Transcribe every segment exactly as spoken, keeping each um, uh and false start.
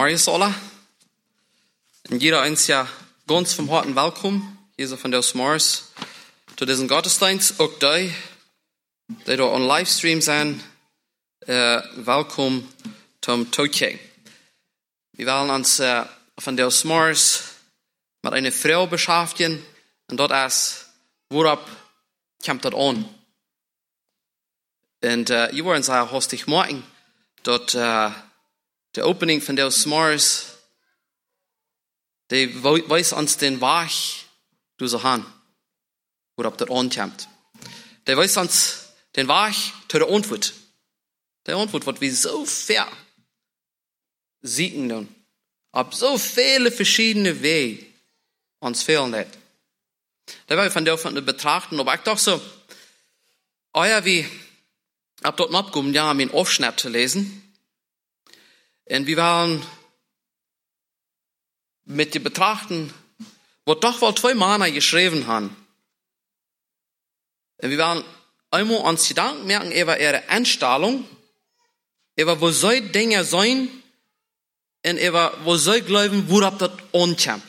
Marius alle. En jeder eins ja ganz vom harten Willkommen, hier so von der Mars, zu diesem Gottesdienst, auch die, die da on Livestream sind, äh, willkommen zum Tokio. Wir wollen uns äh, von der Mars mit einer Frau beschäftigen und dort ist, worauf kommt das an? Und äh, ich wollte sagen, hostig morgen, dort äh, der Opening von der Mars, die weiß uns den Weg, du so han, worauf das ankommt. Der weiß uns den Weg zu der Antwort. Der Antwort wird wie so fair siegen dann. Ab so viele verschiedene Wege uns fehlen nicht. Da war ich von der von der betrachten, aber ich dachte so, oh ja, wie, ab dort abgekommen, ja, meinen Aufschnitt zu lesen. Und wir waren mit dem Betrachten, wo doch wohl zwei Männer geschrieben haben. Und wir waren einmal uns Gedanken merken über ihre Einstellung, über wo soll Dinge sein, und über wo soll glauben, worauf das ankommt.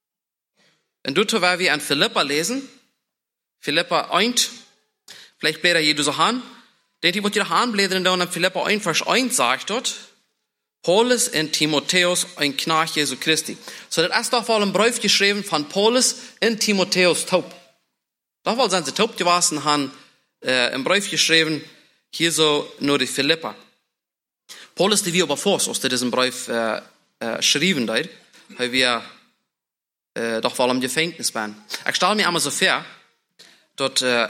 Und dort werden wir an Philippa lesen, Philippa eins, vielleicht blätter jeder so an, denn die wird jeder anblättern, und in Philippa eins, Vers eins sagt dort, Paulus und Timotheus, ein Knecht Jesu Christi. So, das ist doch wohl ein Brief geschrieben von Paulus und Timotheus taub. Doch wohl sind sie taub gewesen, haben äh, ein Brief geschrieben, hier so nur die Philippa. Paulus, die wir aber vor, aus diesem Brief äh, äh, schrieben, weil wir äh, doch wohl im Gefängnis waren. Ich stelle mir einmal so vor, dort äh,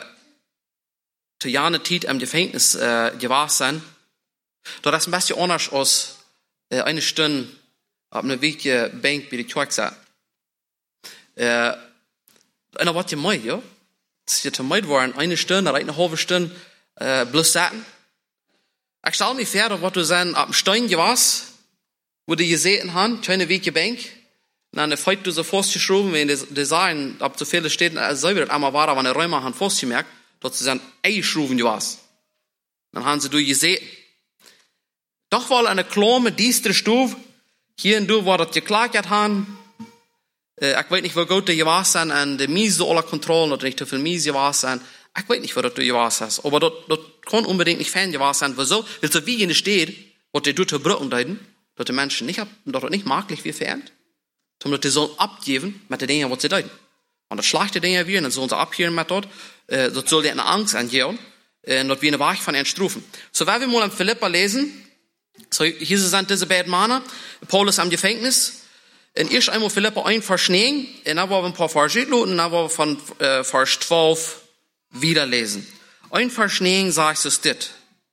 zu Jahre Zeit im Gefängnis äh, gewesen sind, dort ist ein bisschen anders aus eine Stunde auf einer wichtigen Bank bei der Kirche saß. Äh, und da war die Mai, ja. Das ist die Mai waren, eine Stunde, eine halbe Stunde, äh, bloß saßen. Ich stelle mir vor, da war du sein, auf dem Stein gewesen, wo die gesehen haben, keine wichtige Bank. Und dann fällt du so festgeschrieben, wenn die, die sagen, ob so viele steht, als selber das einmal war, aber eine Räume haben festgemerkt, dort sie sind eingeschrieben gewesen. Dann haben sie du gesehen. Doch wohl eine kleine, düstere Stufe, hier und da, wo das geklagt haben, äh, ich weiß nicht, wo gut die gewesen sind, und die Miese aller Kontrollen, oder nicht so viel Miese gewesen sind, ich weiß nicht, wo das du gewesen hast, aber dort, dort kann unbedingt nicht Fan gewesen sein, wieso? Weil so wie in steht, wo die dort Brücken deuten, dort die Menschen nicht, dort nicht maglich wie verehrt, sondern die sollen abgeben mit den Dingen, was sie deuten. Und das schlechte Dinge wir, dann sollen sie abgeben mit dort, äh, dort soll die eine Angst angehen, äh, dort wie eine Wahrheit von ihren Strufen. So, wenn wir mal in Philippa lesen, so, hier sind diese beiden Männer, Paulus am Gefängnis, und erst einmal Philippa ein Vers neun, und dann wollen wir ein paar Verse lesen, und dann wollen wir von äh, Vers zwölf wieder lesen. Ein Vers neun sagt es dit.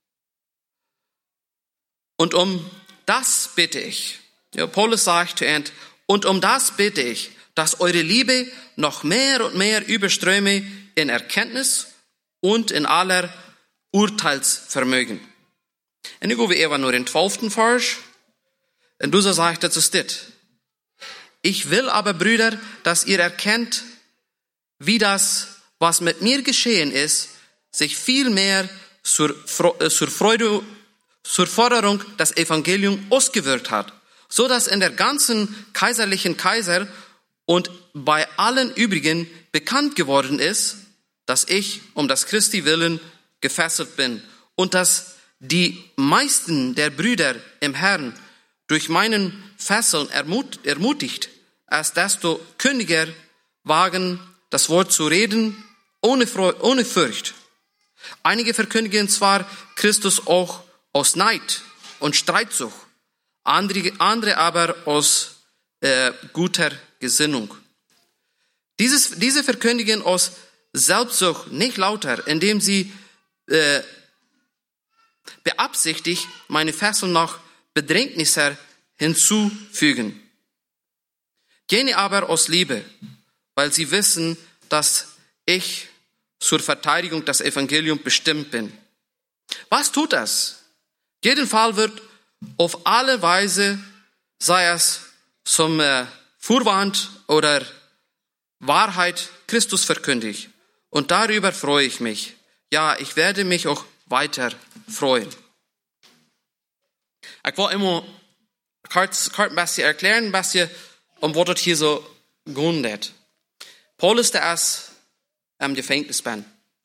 Und um das bitte ich, ja, Paulus sagt, und, und um das bitte ich, dass eure Liebe noch mehr und mehr überströme in Erkenntnis und in aller Urteilsvermögen. Und ich gehe eher nur den zwölften Vers. Und du sagst, das ist das. Ich will aber, Brüder, dass ihr erkennt, wie das, was mit mir geschehen ist, sich viel mehr zur, zur Freude, zur Forderung des Evangeliums ausgewirkt hat, so dass in der ganzen kaiserlichen Kaiser und bei allen übrigen bekannt geworden ist, dass ich um das Christi willen gefesselt bin und dass die meisten der Brüder im Herrn durch meinen Fesseln ermut, ermutigt, als desto kündiger wagen, das Wort zu reden, ohne, ohne Furcht. Einige verkündigen zwar Christus auch aus Neid und Streitsucht, andere, andere aber aus äh, guter Gesinnung. Dieses, diese verkündigen aus Selbstsucht nicht lauter, indem sie äh, beabsichtigt, meine Fesseln noch Bedrängnisser hinzufügen. Jene aber aus Liebe, weil sie wissen, dass ich zur Verteidigung des Evangeliums bestimmt bin. Was tut das? Jeden Fall wird auf alle Weise, sei es zum äh, Vorwand oder Wahrheit, Christus verkündigt. Und darüber freue ich mich. Ja, ich werde mich auch weiter freuen. Ich war immer, kurz, kurz ein bisschen erklären, ein bisschen, um was das hier so geht. Paulus, der ist am Gefängnis bin.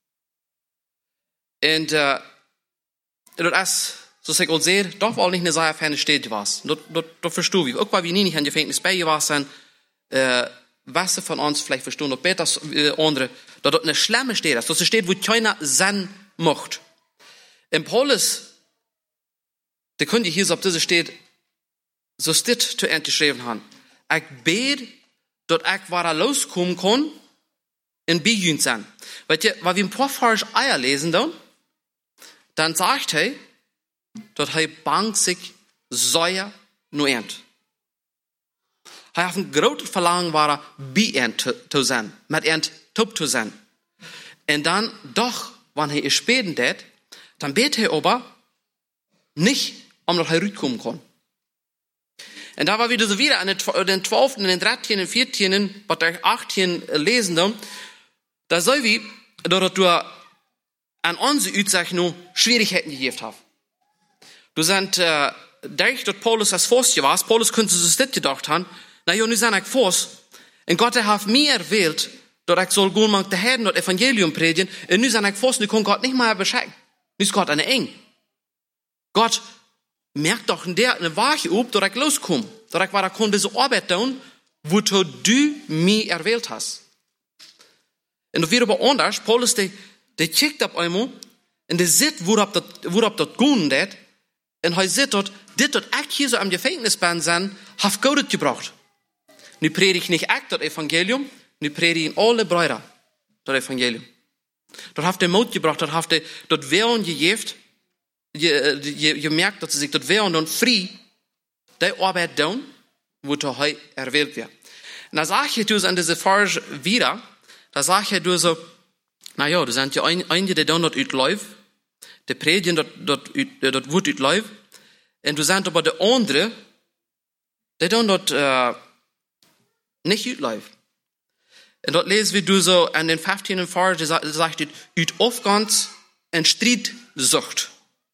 Und, äh, das ist, so ich auch sehe, doch wohl nicht eine sehr ferne Städte was. Das, das, das verstehe ich. Auch weil wir nie nicht am Gefängnis bei ihr waren, äh, was von uns vielleicht verstehen noch besser als äh, andere, dass das eine schlimme Stadt ist. Das ist eine Stadt, wo keiner sein macht. In Paulus, der könnte hier so auf diese Stadt so steht zu Ende geschrieben haben. Ich bete, dass ich wieder loskommen kann in Bijun sein. Weil wir ein paar falsche Eier lesen dann, dann sagt er, dass er bangt sich säuer nur end. Er hat ein großes Verlangen, war bei end zu sein, mit end top zu sein. Und dann doch, wenn er es späten tät, dann betet er aber nicht, um dass er rückkommen kann. Und da war wieder so wieder an den zwölften, den dreizehn, den vierzehn, was der achtzehn lesen dann, da soll wie, dass du an unsere Utzeichnung Schwierigkeiten gegeben hast. Du sind, äh, dadurch, dass Paulus als Forst war, Paulus könnte sich das gedacht haben, na ja, nu sind ich Forst, und Gott hat mir erwählt, dass ich soll gehen mag der Herren das Evangelium predigen, und nu sind ich Forst, nu kann Gott nicht mal bescheiden. Nu ist Gott eine eng. Gott merkt doch in der eine Wache ob, dass ich loskomme, dass ich weiter kann diese Arbeit tun, wozu du mich erwählt hast. Und wieder aber anders, Paulus, der, der checkt ab einmal, und der sieht, wo das, wo das gehen wird, und er sieht dort, das, das ich hier so am Gefängnis bin, sind, hat Gott gebracht. Nu predige ich nicht ich das Evangelium, nu predige ich alle Brüder das Evangelium. Dort hat er Mut gebracht, dort hat er dort Willen gegeben, je, je, je merkt, dass sie sich dort Willen und frei die Arbeit tun, wo er erwählt wird. Und da sage ich du an diese Farge wieder, da sage ich du so, na ja, das sind ja einige, die dann dort utläuft, die predigen dort, dort, dort wird utläuft, und du sind aber die andere, die dann dort, äh, nicht utläuft. Und dort lesen wir du so an den fünfzehnten Vers, da sagt es, ut aufgangs en Striedsucht.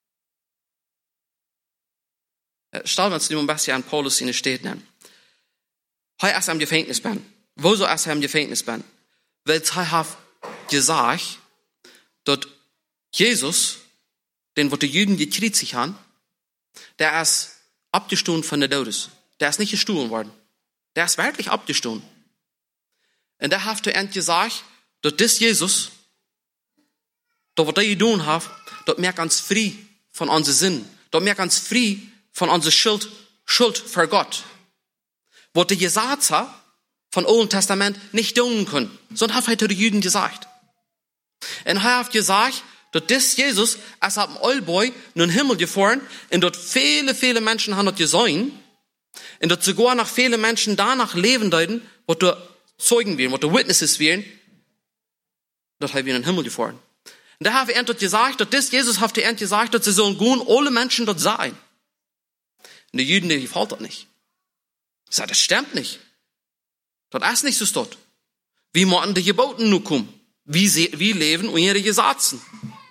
Stellen wir uns ein bisschen an Paulus in der Stadt nennen. Hij ist am Gefängnis bin. Wo so ist er am Gefängnis bin? Weil er hat gesagt, dass Jesus, den wo die Juden gekriegt haben, der ist abgestohlen von der Todes. Der ist nicht gestohlen worden. Der ist wirklich abgestohlen. Und der hat endlich gesagt, dass das Jesus, dass was er getan hat, dass wir ganz frei von unseren Sinnen, dass wir ganz frei von unserer Schuld, Schuld für Gott. Was der gesagt hat, von Alten Testament nicht tun können. So hat er die Juden gesagt. Und er hat gesagt, dass das Jesus, als er am Allboy in den Himmel gefahren, und dort viele, viele Menschen haben das gesehen, und dort sogar noch viele Menschen danach leben deuten, was du Zeugen wählen, was du Witnesses wählen, dort haben wir in den Himmel gefahren. Und da hat er dort gesagt, dass das Jesus hat er gesagt, dass sie sollen gehen, alle Menschen dort sein. Und die Juden, die gefällt das nicht. Ich sage, das stimmt nicht. Das ist nicht so dort. Wie müssen die Geboten nur kommen? Wie, sie, wie leben und ihre Gesetze?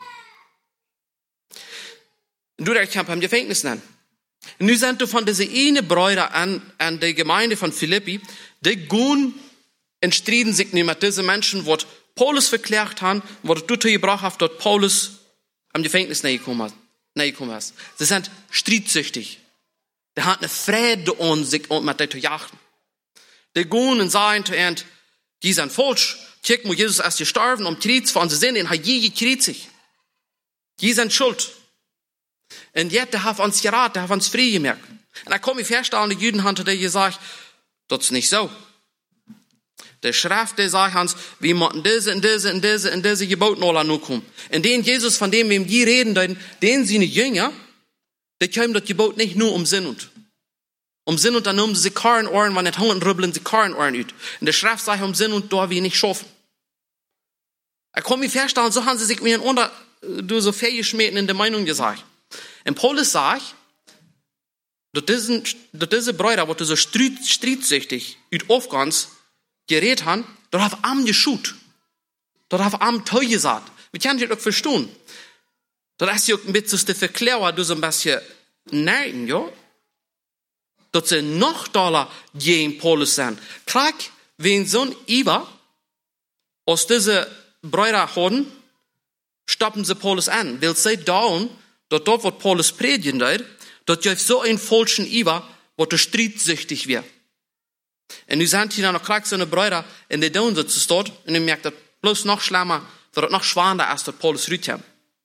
Und du, ich kann beim Gefängnis nennen. Und nun sind du von dieser eine Brüder an, an der Gemeinde von Philippi, die gehen und striden sich nicht mit diesen Menschen, was Paulus verklärt haben, was du gebracht hast, dass Paulus am Gefängnis nicht gekommen ist. Sie sind streitsüchtig. Die haben eine Freude an sich und mit dem zu jagen. Die gehen und sagen zu ihnen, die sind falsch. Check mal, Jesus ist gestorben, um Krieg von unseren Sünden, er hat je gekriegt sich. Die sind schuld. Und jetzt, der hat uns geraten, der hat uns frei gemerkt. Und da komme ich feststellen, die Juden haben dir gesagt, das ist nicht so. Der Schrift, der sagt uns, wir müssen diese und diese und diese und diese Gebote alle nur kommen. Und den Jesus, von dem wir die reden, den sind die Jünger, die können das Gebot nicht nur um Sinn und. Um Sinn und dann nehmen sie Karren Ohren, wenn nicht hungern, rübbeln sie Karren Ohren ut. Und der Schrift sagt um Sinn und da wir nicht schaffen. Er kommt mir feststellen, so haben sie sich mir unter, du so fehlgeschmähten in der Meinung gesagt. Und Paulus sagt, dass diese, dass diese Brüder, die so streitsüchtig ut aufgangs gerät haben, dort haben am geschut. Dort haben am Teu gesagt. Wir können das auch verstehen. Dort ist ja ein bisschen zu verklären, du so ein bisschen nein, ja. dass sie noch doller gegen Paulus sind. Krieg, wenn so ein Iwa aus diese Brüder haben, stoppen sie Paulus an. Weil sie dauern, dass dort, wo Paulus predigen wird, dass ihr so ein falschen Iwa, wo der streitsüchtig wird. Und nu sind hier noch Krieg so eine Brüder, und die dauern sitzen dort, und ihr merkt, dass bloß noch schlimmer, dass es noch schwander ist, dass Paulus rüttet.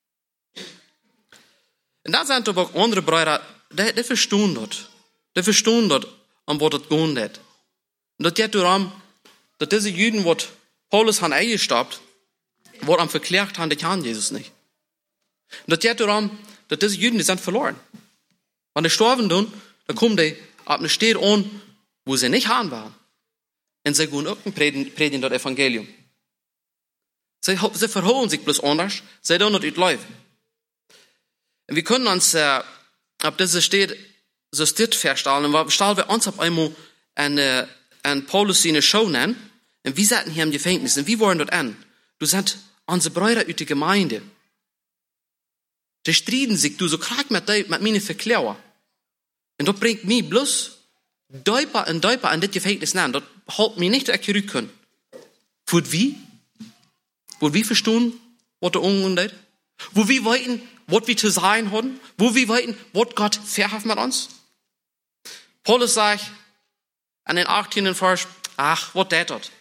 Und da sind aber auch andere Brüder, die, die verstehen das. Die verstehen das, um was das gehen wird. Und das geht darum, dass diese Juden, die Paulus haben eingestoppt, die am verklärt haben, die kennen Jesus nicht. Und das geht darum, dass diese Juden, die sind verloren. Wenn die sterben tun, dann kommen die ab einer Stadt an, wo sie nicht haben waren. Und sie gehen auch predigen, predigen das Evangelium. Sie, sie verholen sich bloß anders, sie tun das nicht laufen. Und wir können uns äh, ab dieser Stadt so steht feststellen, und stellen wir uns auf einmal eine, eine Paulus in eine Show nennen, und wir saßen hier im Gefängnis, und wie wollen dort an? Du sind unsere Brüder aus der Gemeinde. Die streiten sich, du so krank mit, mit meinen Verklärer. Und das bringt mich bloß Däuper und Däuper an das Gefängnis nennen. Das hält mich nicht akkurat können. Wo wie? Wo wir verstehen, was der Umgang ist? Wo wir wollten, was wir zu sein haben? Wo wir wollten, was Gott verhaftet mit uns? Paulus sagt an den achtzehnten Vers, ach, was das dort?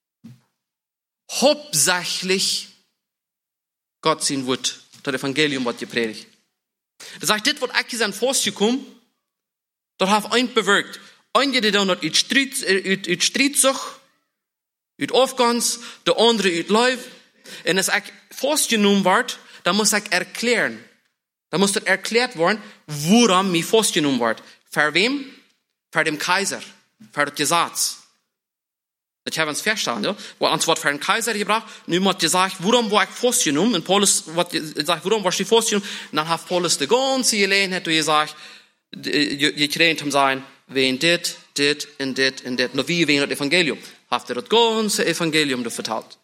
Hauptsächlich Gott sein Wort, das Evangelium, was gepredigt. Er sagt, das, was ich an Forst gekommen, das hat ein bewirkt. Einige, die dann uit Streitsucht, uit Aufgangs, der andere uit Leib. Und als ich Forst genommen wird, dann muss ich erklären. Dann muss das erklärt werden, woran mir Forst genommen wird. Für wem? Für den Kaiser. Für das Gesetz. Das haben wir uns verstanden, ja? Wo uns wird für den Kaiser gebracht, nun hat gesagt, worum war ich festgenommen? Und Paulus hat gesagt, worum war ich festgenommen? Und dann hat Paulus die ganze Gelegenheit gesagt, gekriegt haben sein, wen dit, dit, und dit, und dit. Nur wie wegen das Evangelium. Hat er das ganze Evangelium verteilt.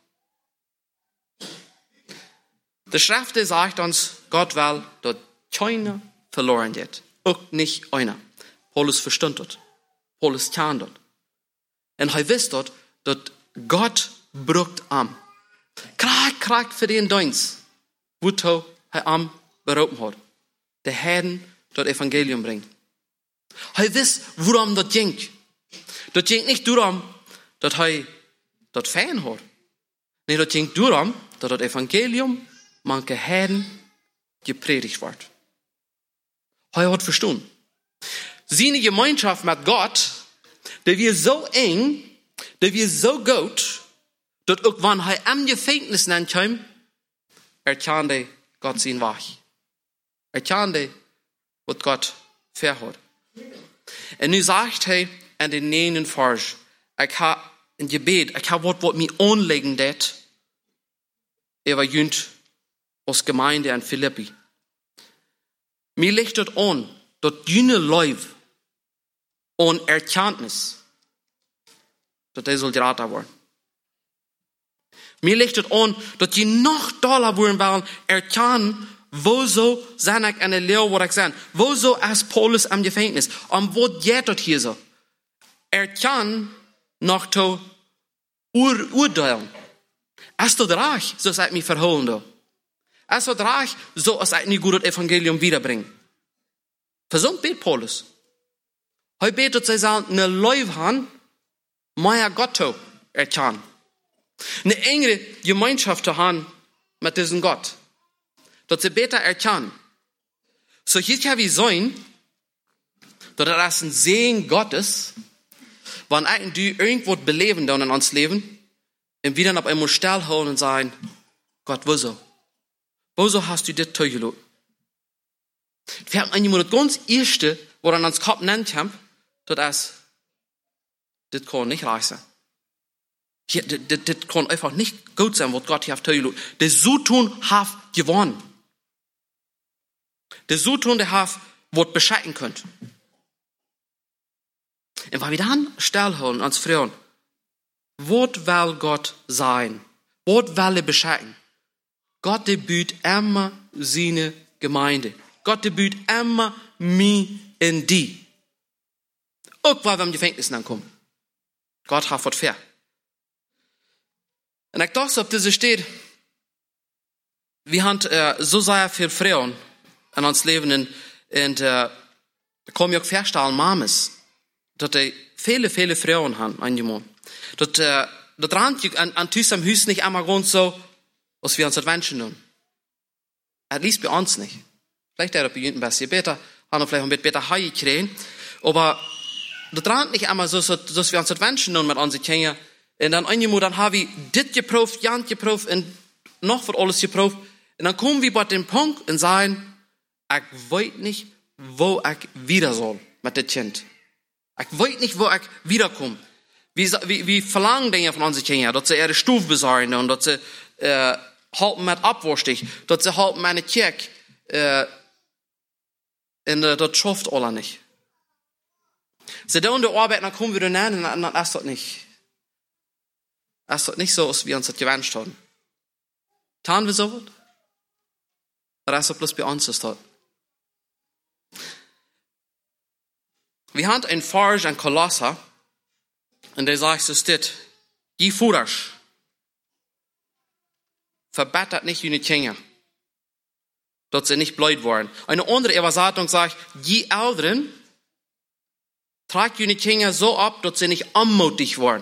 Die Schrift sagt uns, Gott will, dass keiner verloren geht. Auch nicht einer. Paulus verstand das. Paulus kann das. Und er wisst dort, dass Gott brucht am. Krieg, krieg für den Dienst, wo er am berufen hat. Der Herrn das Evangelium bringt. Er wisst, worum das ging. Das ging nicht darum, dass er das Fan hat. Nee, das ging darum, dass das Evangelium manche Herren gepredigt wird. Er hat verstanden. Seine Gemeinschaft mit Gott, der wir so eng, der wir so gut, dass auch wenn er am Gefängnis kommt, er kann de Gott sein Wach. Er kann de, was Gott verhört. Und nu sagt er an den nächsten Vers, ich habe ein Gebet, ich habe was, was mir anlegen det, er war jünd aus Gemeinde an Philippi. Mir legt dort an, dort jüne Leib und Erkenntnis, dass er soll geraten werden. Mir legt dort an, dass die noch doller werden wollen, erkennen, wo so sind ich eine Lehre, wo ich sein? Wo so ist Paulus am Gefängnis? Und wo geht das hier so? Erkennen noch zu ur urteilen. Ist das reich, so ist mich verholen da. Ist das reich, so ist ich nicht gut das Evangelium wiederbringen. Versummt bet Paulus. Er betet, sie sollen eine Leib haben, mehr Gott zu erkennen. Eine enge Gemeinschaft zu haben mit diesem Gott. Dass sie besser erkennen. So hier kann wir sein, dass das ein Segen Gottes, wenn eigentlich irgendwo beleben dann in uns Leben, und wir dann auf einmal stillhalten und sagen, Gott, wieso? Wieso hast du das zugelassen? Wir haben einmal das ganz Erste, wo dann uns Kopf nennt, das ist, das kann nicht reich sein. Hier, das, das, das kann einfach nicht gut sein, was Gott hier hat zugelassen. Das Zutun hat gewonnen. Das Zutun, der hat, was bescheiden könnt. Und weil wir dann stillhalten, uns fragen, was will Gott sein? Was will er bescheiden? Gott, der büht immer seine Gemeinde. Gott, der büht immer mich in die. Ook waar we im Gefängnis ankommen. Gott hat was fair. Und ich dachte, ob das steht, wir haben äh, so sehr viel Frauen in uns Leben und, und äh, da kommen ja auch feststellen, Mames, dass die viele, viele Frauen haben angenommen. Dass äh, das rannt an, an Tüß am Hüß nicht einmal rund so, was wir uns das wünschen tun. At least bei uns nicht. Vielleicht er bei Jünden ein bisschen besser, haben wir vielleicht ein bisschen besser Haie kriegen, aber das rannt nicht einmal so, so, dass wir uns das wünschen tun mit unseren Kindern. Und dann angenommen, dann habe ich dit geprüft, jant geprüft und noch was alles geprüft. Und dann kommen wir bei dem Punkt und sagen, ich weiß nicht, wo ich wieder soll mit dem Kind. Ich weiß nicht, wo ich wiederkomme. Wie, wie, wie verlangen die von unseren Kindern, dass sie ihre Stufe besorgen und dass sie äh, halten mit abwurstig, dass sie halten meine Kirche äh, und äh, das schafft alle nicht. Sie tun die Arbeit, dann kommen wir dann an und dann ist das nicht. Es ist nicht so, als wir uns das gewünscht haben. Taten wir so was? Oder ist das bloß bei uns ist das? Wir haben einen Farge in Kolosser, und der sagt, es steht, je Fudersch, verbessert nicht jene Kinder, dass sie nicht blöd waren. Eine andere Übersetzung sagt, je Älteren, tragt jene Kinder so ab, dass sie nicht anmutig waren.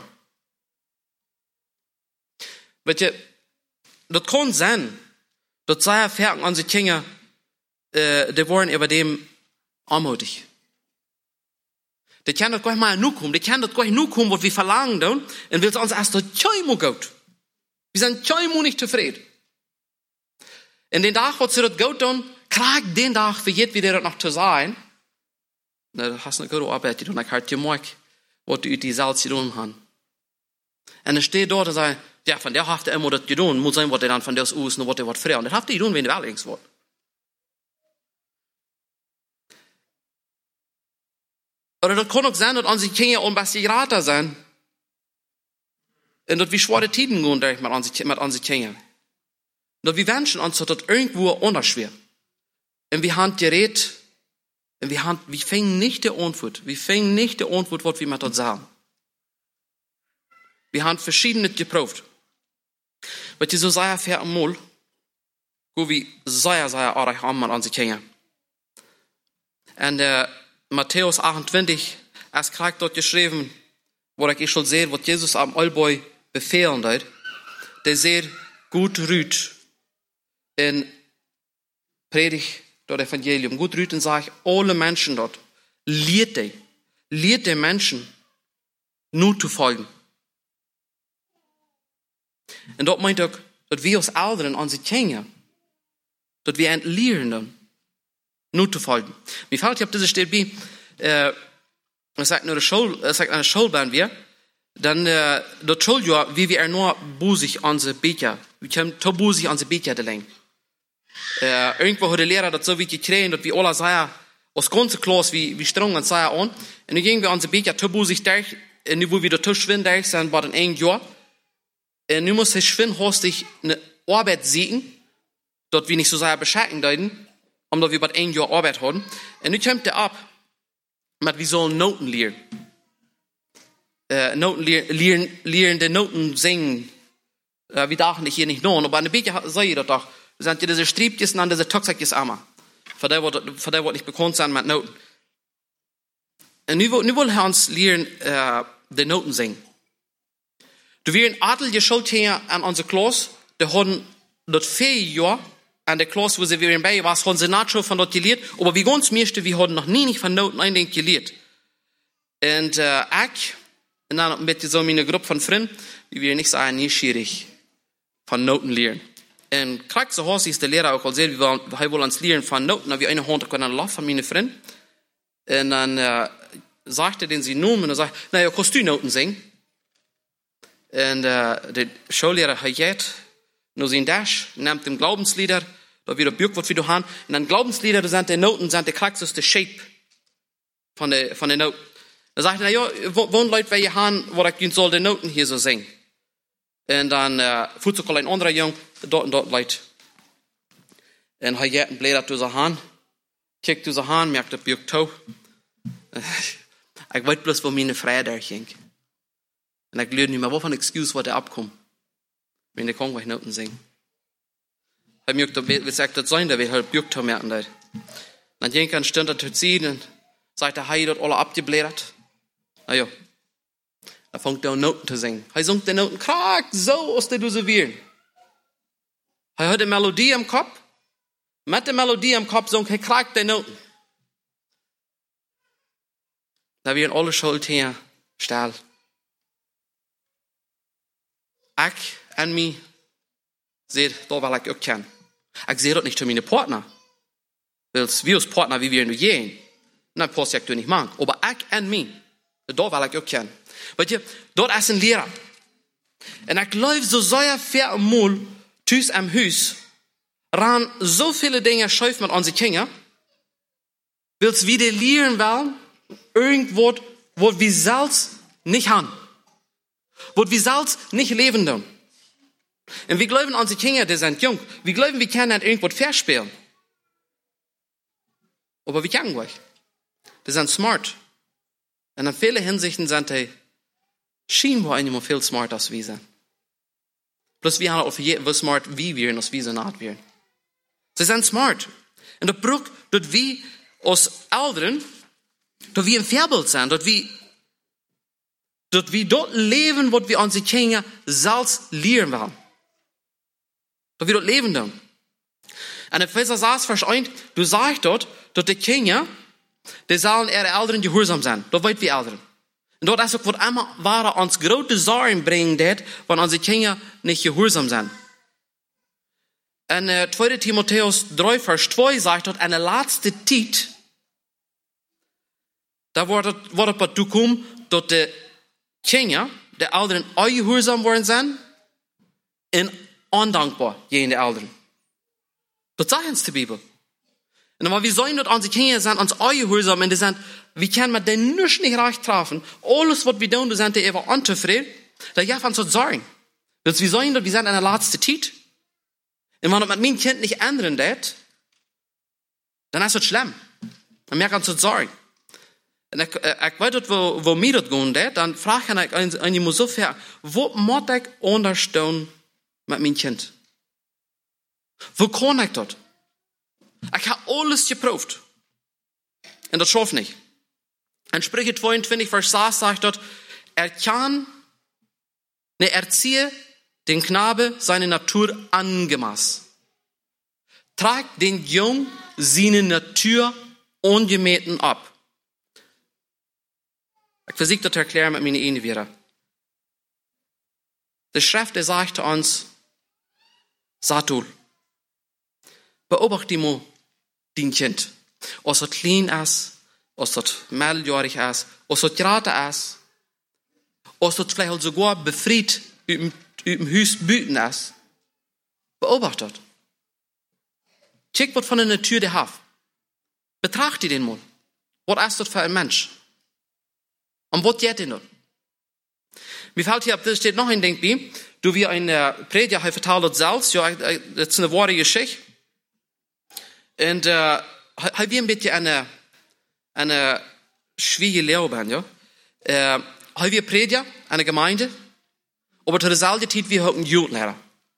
Weet je, dat kan zijn, dat zij erfahren an die Kinder, äh, die waren über dem anmutig. Die können das gleich mal genug kommen, die können das gleich genug kommen, was wir verlangen dann, und will uns erst das Tschäumo gut. Wir sind Tschäumo nicht zufrieden. In den Tag, wo sie das gut tun, krieg den Tag für jeden wieder noch zu sein. Na, du hast eine gute Arbeit, die du nicht halt gemerkt, was du die Salz zu tun hast. Und er steht dort und sagt, ja, von der hat er immer das getan, muss sein, was er dann von der aus, noch was er was frei. Und das hat er getan, wenn er allerdings wird. Oder das kann auch sein, dass unsere Kinder ein bisschen grater sind. Und dass wir schwere Tiden gehen mit unseren Kindern. Und wir wünschen uns, dass das irgendwo anders wird. Und wir haben geredet, und wir haben, wir fängen nicht die Antwort, wir fängen nicht die Antwort, was wir mit uns sagen. Wir haben verschiedene geprüft. Weil die so sehr fair am Mol, wo wir sehr, sehr arg haben mit unseren Kindern. Und äh, Matthäus achtundzwanzig, es kriegt dort geschrieben, wo ich schon sehe, was Jesus am Allboy befehlen hat. Der sehr gut rüht in Predigt dort Evangelium. Gut rüht und sagt, alle Menschen dort, lehrt die, lehrt die Menschen, nur zu folgen. Und dort meint auch, dass wir als Eltern unsere Kinder, dass wir entlehren, nur zu folgen. Mir fällt, ich habe diese Stelle bei, äh, es sagt nur eine Schule, es sagt eine Schulbahn wir, dann, äh, dort schuld ja, wie wir er nur busig unsere Becher, wir können to busig unsere Becher deleng. Äh, irgendwo hat der Lehrer das so wie gekriegt, dass wir alle sagen, aus ganze Klasse, wie, wie streng und sagen an, und dann gingen wir unsere Becher to busig durch, und nu wo wir dort schwind durch sind, war dann ein Jahr, und nu muss ich schwind, hast ich eine Arbeit sehen, dort wir nicht so sehr beschädigen deuten, um dass wir bald ein Jahr Arbeit haben. Und nu kommt er ab, mit wir sollen Noten lernen. Äh, Noten lernen, lernen, die Noten singen. Äh, wir dachten nicht hier nicht noch, aber eine Beke sei jeder doch. Wir sind diese Striebjes und diese Toxikjes einmal. Von der wird nicht bekannt sein mit Noten. Und nu, nu wollen wir uns lernen, äh, die Noten singen. Du wirst ein Adel geschult hier an unsere Klasse, die haben dort vier Jahre an der Klasse, wo sie wieder bei waren, haben sie nicht schon von dort gelehrt, aber wie ganz meiste, wir haben noch nie nicht von Noten einen gelehrt. Und äh, ich, und dann mit so einer Gruppe von Freunden, wie wir nicht sagen, nie schwierig von Noten lernen. Und kriegt so heißt, ist der Lehrer auch sehr, wie wir wollen uns lernen von Noten, aber wir eine Hand können lachen von meinen Freunden. Und dann äh, sagte den sie nun, und er sagt, naja, kannst du Noten singen? Und äh, der Schullehrer hat jetzt, nur sein Dash, nimmt den Glaubenslieder, da wieder Bürg wird wie du haben, und dann Glaubenslieder, da sind die Noten, sind die kraxeste Shape von der, von der Noten. Da sagt er, na ja, wo, wo Leute, wer ihr haben, wo ich soll die Noten hier so singen. Und dann, äh, fuhrt sogar ein anderer Jung, dort und dort Leute. Und er hat einen Blätter zu sein, kickt zu sein, merkt der Bürg tau. Ich weet bloß, wo meine Freude erging. Und ich lerne nicht mehr, wovon Excuse, was er abkommt. Wenn der Kong, was ich Noten singen. Ich möchte, wie sagt das sein, da will halt Bürgt haben, merken das. Dann ging ein Stünder zu ziehen und sagt er, hey, dort alle abgeblättert. Na ja. Da fängt er an Noten zu singen. Er singt die Noten, krack, so aus der Dose wählen. Er hat eine Melodie im Kopf. Mit der Melodie im Kopf singt er, krack, die Noten. Da werden alle Schuld her, still. Ich und mich sehe, da will ich auch kennen. Ich sehe das nicht zu meinen Partner. Weil wir als Partner, wie wir nur gehen. Dann passt ich das nicht machen. Aber ich und mich, da will ich auch kennen. Weißt du, dort ist ein Lehrer. Und ich läuft so sehr viel Mal tüß am Haus, ran so viele Dinge schief mit unseren Kindern, willst wieder lernen wollen, irgendwo, wo wir selbst nicht haben. Wo wir selbst nicht leben tun. Und wir glauben, unsere Kinder, die sind jung, wir glauben, wir können nicht irgendwo verspielen. Aber wir können nicht. Die sind smart. Und in vielen Hinsichten sind die scheinbar einmal viel smarter als wir sind. Plus wir haben auch wie smart wie wir als wir sind nicht wir. Sie sind smart. Und das braucht, dass wir als Eltern, dass wir ein Vorbild sind, dass wir, dass wir dort leben, was wir unsere Kinder selbst lernen wollen. Dass wir dort leben tun. Und Epheser sechs, Vers eins, du sagst dort, dass die Kinder, die sollen ihre Eltern gehorsam sein. Das weit wir Eltern. Und dort ist auch, was immer wahre uns große Sorgen bringen, dat, wenn unsere Kinder nicht gehorsam sind. Und äh, zweiter Timotheus drei, Vers zwei sagt dort, eine letzte Zeit, da wird es bei du kommen, dass die Kinder, die Eltern auch gehorsam worden sind, und undankbar gegen die Eltern. Das sagt uns die Bibel. Und aber wir sollen dort unsere Kinder sind, uns auch gehorsam, und die sind, wir können mit denen nicht nicht recht treffen. Alles, was wir tun, wir sind die immer unzufrieden. Da darf uns das sagen. Wir sollen dort, wir sind in der letzten Zeit. Und wenn man mit meinem Kind nicht ändern das, dann ist das schlimm. Dann merkt uns das sagen. Und ich, ich weiß nicht, wo, wo mir das gehen wird, dann frage ich einen immer so viel, wo muss ich unterstehen mit meinem Kind? Wo kann ich das? Ich habe alles geprüft. Und das schafft nicht. In Sprüche zweiundzwanzig, Vers sechs sagt dort, er kann, ne, erziehe den Knabe seine Natur angemaß. Tragt den Jungen seine Natur ungemähten ab. Ich versuche das zu erklären mit meinen Ehen wieder. Die Schrift sagt uns, Satul, beobachte mal dein Kind. Als es klein ist, als es mehrjährig ist, als es gerade ist, als es vielleicht sogar befreit über dem Haus büten ist. Beobachtet. Check, was von der Natur der hat. Betrachte den mal. Was ist das für ein Mensch? Und was geht denn dort? Mir fällt hier ab, da steht noch ein Ding bei. Du, wie ein Prediger, er verteilt das selbst. Ja, das ist eine wahre Geschichte. Und, äh, haben wir ein bisschen eine, eine schwierige Lehre, ja. Äh, haben wir Prediger, eine Gemeinde. Aber zu derselben Zeit, wir haben einen Jugendlehrer.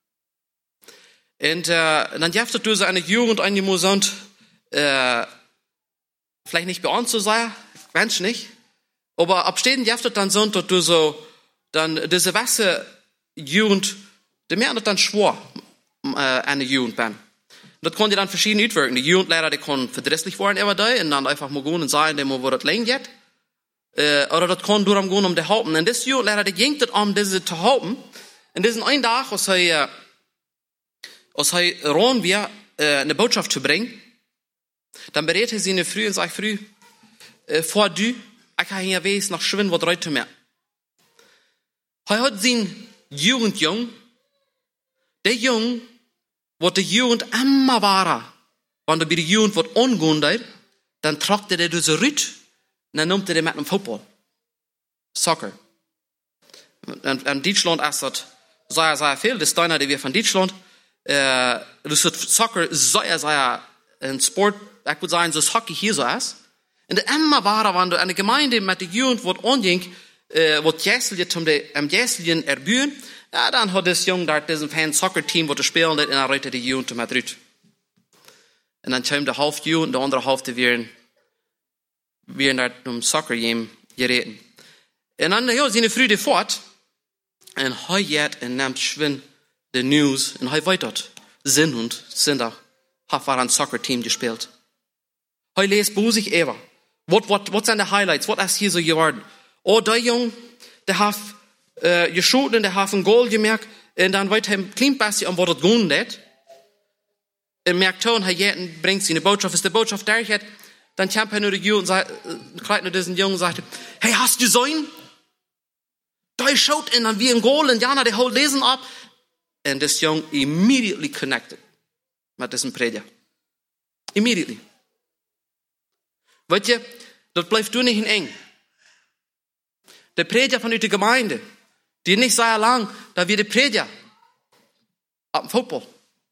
Und, äh, dann darfst du so eine Jugend einmal sagen, äh, vielleicht nicht bei uns so sein, Mensch nicht. Aber abstehend darfst du dann sagen, dass du so, dann, diese Wasser Jugend, die mehr dann schwor, äh, eine Jugend bin. Das konnte dann verschieden uitwerken. Die Jugendlehrer, die konnten verdrisslich worden immer da, und dann einfach mal gehen und sagen, dem, wo das lang geht. Äh, oder das konnte darum gehen, um die Haupten. Und das Jugendlehrer, die ging das um, diese zu halten. Und diesen einen Tag, als er, als er ran wir, äh, eine Botschaft zu bringen, dann berät er sie in der Früh und sagt, Früh, äh, vor du, ich kann hier weiß, noch schwimmen, was reut mehr. Er hat seinen Jugendjung, der Jung, wo die Jugend immer war, wenn du bei der Jugend was ungehend, dann tragte der diese Rüt, und dann nimmt er den mit dem Football. Soccer. In, in Deutschland ist das sehr, sehr viel. Das ist einer, der wir von Deutschland. Äh, das ist Soccer, sehr, sehr ein Sport, ich würde sagen, so das Hockey hier so ist. Und immer war, wenn du eine Gemeinde mit der Jugend wird anging, äh, wird Jässelje zum dem Jässeljen erbühen, ja, dann hat das Jung da diesen Fan Soccer Team, wo du spielen, und dann reitet die Jugend zu Madrid. Und dann kommt der Hälfte Jugend, der andere Hälfte werden, werden da um Soccer Game gereden. Und dann, ja, sind die Früde fort, und heu jet und nimmt schwind die News, und heu weitert, Sinn und sind da, hat war ein Soccer Team gespielt. Heu lest busig Eva. What, what, what sind die Highlights? Was ist hier so geworden? Oh, der Jung, der hat, äh, geschoten, der hat ein Goal gemerkt, und dann weiter ihm klingt besser, um was das gehen hat. Und merkt schon, er jeden bringt sie eine Botschaft, ist die Botschaft der hat, dann kommt er nur die Jungen und sagt, äh, nur diesen Jungen und sagt, hey, hast du gesehen? Da schaut ihn dann wie ein Goal, und Jana, der holt lesen ab. Und das Jung immediately connected mit diesem Prediger. Immediately. Weißt du, das bleibt du nicht in eng. Der Prediger von der Gemeinde, die nicht sehr lang, da wird der Prediger ab dem Football.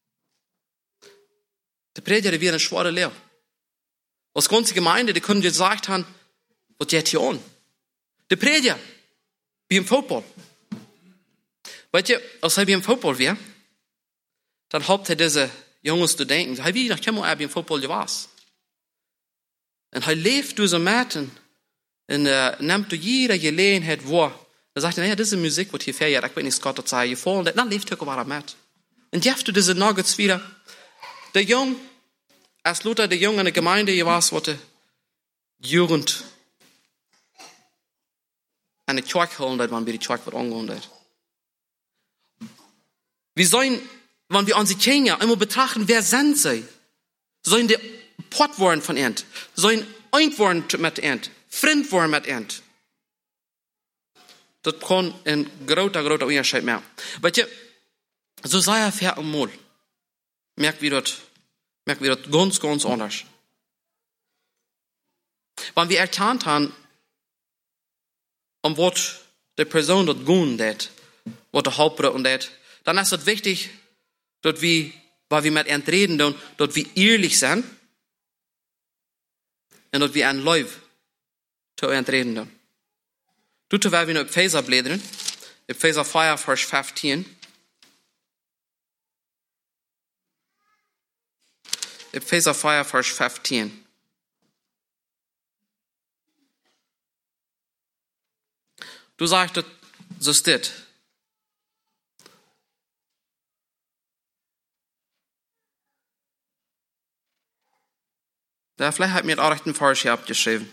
Der Prediger, der wird eine schwere Lehre. Aus ganze Gemeinde, die können gesagt haben, was geht hier an? Der Prediger, wie im Football. Weißt du, als er wie im Football wäre, dann hat er diese jungen Studenten, hey, wie, nach Kemmel, wie im Football gewesen. Und er lebt durch so Mäten, und uh, nimmt du jede Gelegenheit vor. Er sagt, naja, diese Musik, was hier fährt, ich bin nicht Gott, das sei gefallen, dann lebt er auch mit. Und jetzt du diese Nuggets wieder. Der Jung, als Luther, der Jung in der Gemeinde, ich weiß, was die Jugend an der Kirche holen, dass man bei der Kirche wird angeholt hat. Wir sollen, wenn wir unsere Kinder immer betrachten, wer sind sie? Sollen die Pott worden von ihnen? Sollen eint worden mit ihnen? Freund worden mit ihnen? Das kann ein großer, großer Unterschied mehr. Weißt du, so sei er fair und mal. Merkt wie das, merkt wie das ganz, ganz anders. Wenn wir erkannt haben, um was die Person dort gehen hat, was der Hauptbrot und hat, dann ist es wichtig, dass wir, weil wir mit ihnen reden, dass wir ehrlich sind und dass wir ein Leib zu ihnen reden. Du, terwijl we nu Epheser bladeren, Epheser vier, vers fünfzehn. Epheser vier, vers fünfzehn. Du sagst, so steht. Da vielleicht hat mir auch recht ein Vers hier abgeschrieben.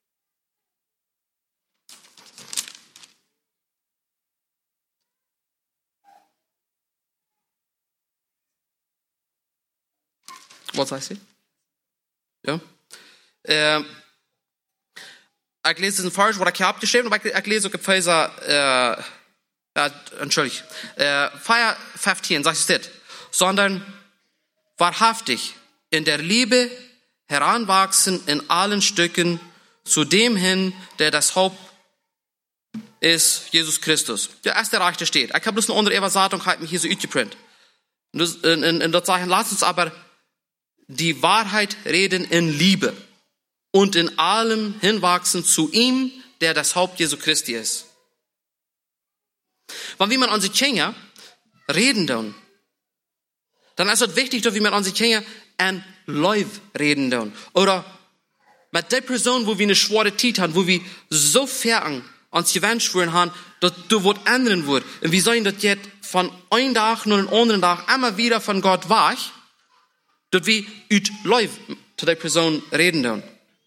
Was heißt sie? Ja. Äh, ich lese diesen Vers, wo ich hier abgeschrieben habe, ich lese auch Epheser, äh, äh, entschuldigt, äh, vier, fünfzehn, sagt es das. Sondern wahrhaftig in der Liebe heranwachsen in allen Stücken zu dem hin, der das Haupt ist, Jesus Christus. Der erste Reich, der steht. Ich habe bloß eine andere Übersetzung, halt mich hier so utgeprintet. Und in, in, in das sagen, lasst uns aber die Wahrheit reden in Liebe und in allem hinwachsen zu ihm, der das Haupt Jesu Christi ist. Wenn wir mit unseren Kindern reden, dann, dann ist es wichtig, dass wir mit unseren Kindern ein Leib reden dann. Oder mit der Person, wo wir eine schwere Zeit haben, wo wir so fern uns gewünscht haben, dass du was ändern wird. Und wir sollen das jetzt von einem Tag nur den anderen Tag immer wieder von Gott wach, dass wir ut Leib zu der Person reden dann.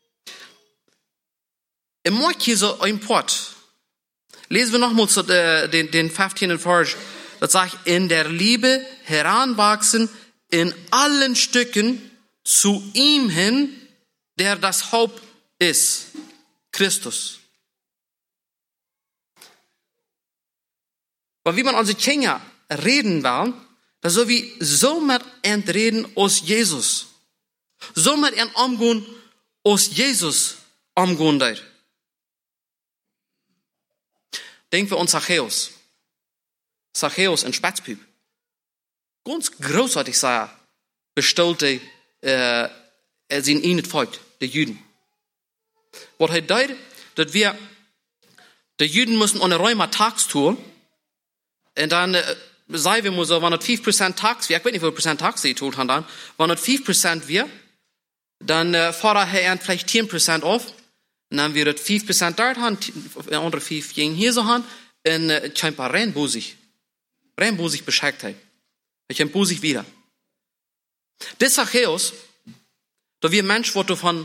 Im Mark hier so ein Port. Lesen wir nochmals den, den fünfzehnten Vers. Das sagt, in der Liebe heranwachsen in allen Stücken zu ihm hin, der das Haupt ist, Christus. Weil wie man unsere Kinder reden will, das soll wie so mit ihnen reden aus Jesus. So mit ihnen umgehen aus Jesus umgehen. Denken wir an Zachäus. Zachäus, ein Spatzpüb. Ganz großartig sah er, bestellte, äh, er sind ihnen nicht folgt, die Juden. Was hij deed, dat wir, de Juden moesten eine Räumer tags tun, und dann, äh, sei wir mal so, wenn es fünf Prozent tags wir, ich weiß nicht, wie viel Prozent tags die tun haben dann, wenn es fünf Prozent wir, dann äh, fordert er vielleicht zehn Prozent auf, und dann wird es fünf Prozent dort haben, andere fünf gegen hier so haben, und äh, scheinbar rein busig. Rein busig bescheuert hat. Ich bin busig wieder. Das Zachäus, da wir Mensch, wo du von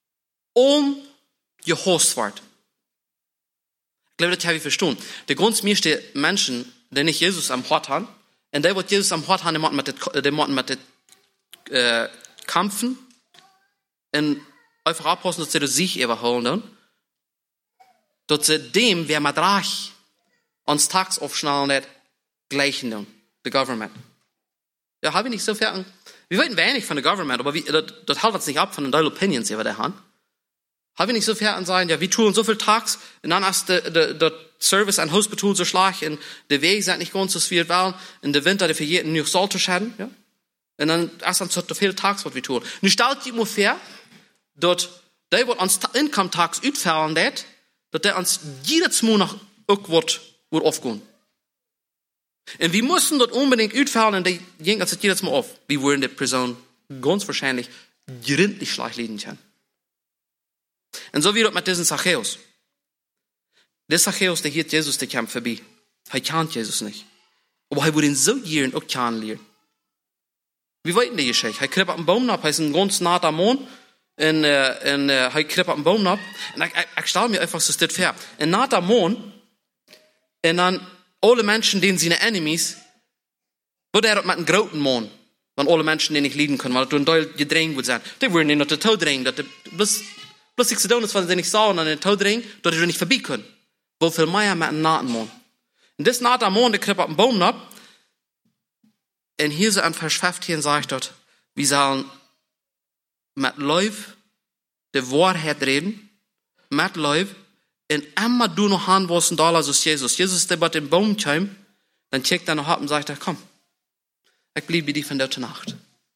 umgehost wird. Ich glaube, das habe ich verstanden. Der Grund meiste Menschen, die nicht Jesus am Hort haben, und die, die Jesus am Hort haben, die müssen mit den, die müssen mit den, äh, kämpfen, und einfach abpassen, dass sie das sich überholen, dass sie dem, wer mit Reich ans Tags aufschnallen nicht, gleichen dann, the government. Ja, habe ich nicht so viel, wir wollten wenig von der Government, aber wie, das, das hält uns nicht ab von den Deil Opinions, die wir da haben. Habe ich nicht so viel an sein, ja, wir tun so viel Tags, und dann ist der, der, der Service an Hospital so schlecht, und der Weg sind nicht ganz so viel, weil in der Winter, der für jeden nicht sollte schaden, ja. Und dann ist dann so viel Tags, was wir tun. Nun stellt sich immer vor, dass der, was uns Income Tax utfallen hat, dass der uns jedes Monat auch wird, wird aufgehen. Und wir müssen dort unbedingt utfallen, und die gehen uns jedes Mal auf. Wir würden die Person ganz wahrscheinlich gründlich schlecht leiden können. Und so wie das mit diesem Zachäus. Der Zachäus, der hielt Jesus, der kam vorbei. Er kennt Jesus nicht. Aber er würde ihn so gern auch kennenlernen. Wie weit die Geschichte? Er kriegt einen Baum ab, er ist ein ganz naher Mond, und, äh, und äh, er kriegt einen Baum ab. Und ich, ich, ich stelle mir einfach so das vor. Ein naher Mond, und dann alle Menschen, denen seine Enemies, würde er mit einem großen Mond, wenn alle Menschen, die nicht leiden können, weil er ein Teil gedrängt wird sein. Die würden ihn noch den Tod drängen, dass der, bloß, bloß ich zu tun ist, weil sie nicht sahen, und den Tod drängen, dass sie nicht vorbei können. Wo viel mehr mit einem nahen Mond. Und das nahe Mond, der kriegt einen Baum ab, und hier so ein Vers fünfzehn sagt dort, wir sollen mit Leib die Wahrheit reden, mit Leib, und immer du noch haben willst, da ist Jesus. Jesus, der bei dem Baum kam, dann checkt er noch ab und sagt, komm, ich blieb bei dir von der Nacht.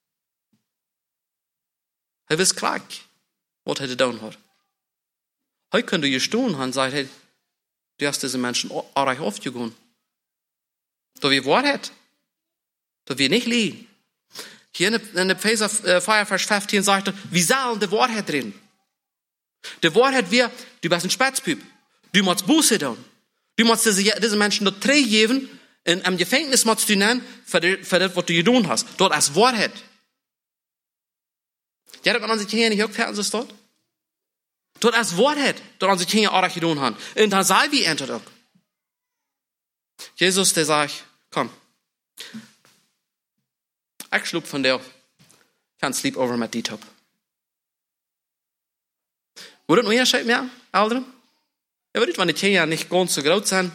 Er ist krank, was er getan hat. Heute könnte ihr stehen und sagen, hey, du hast diese Menschen auch reich aufgegangen. Da wir Wahrheit, da wir nicht liegen. Hier in der Epheser vier, Vers fünfzehn sagt er, wir sollen die Wahrheit reden. Die Wahrheit wäre, du bist ein Spätzpüp. Du musst Buße tun. Du musst diese, diese Menschen dort drei geben, in einem Gefängnis musst du nennen, für das, was du getan hast. Dort als Wahrheit. Ja, dass man sich hier nicht auch fertig ist dort? Dort als Wahrheit, dort an sich hier auch getan haben. Und dann sei wie entert auch. Jesus, der sagt, komm. Ich schlug von der, kann sleep over mit die Top. Würde es noch Unterschied mehr, Aldrin? Ja, würde ich, wenn die Kinder nicht ganz so groß sind,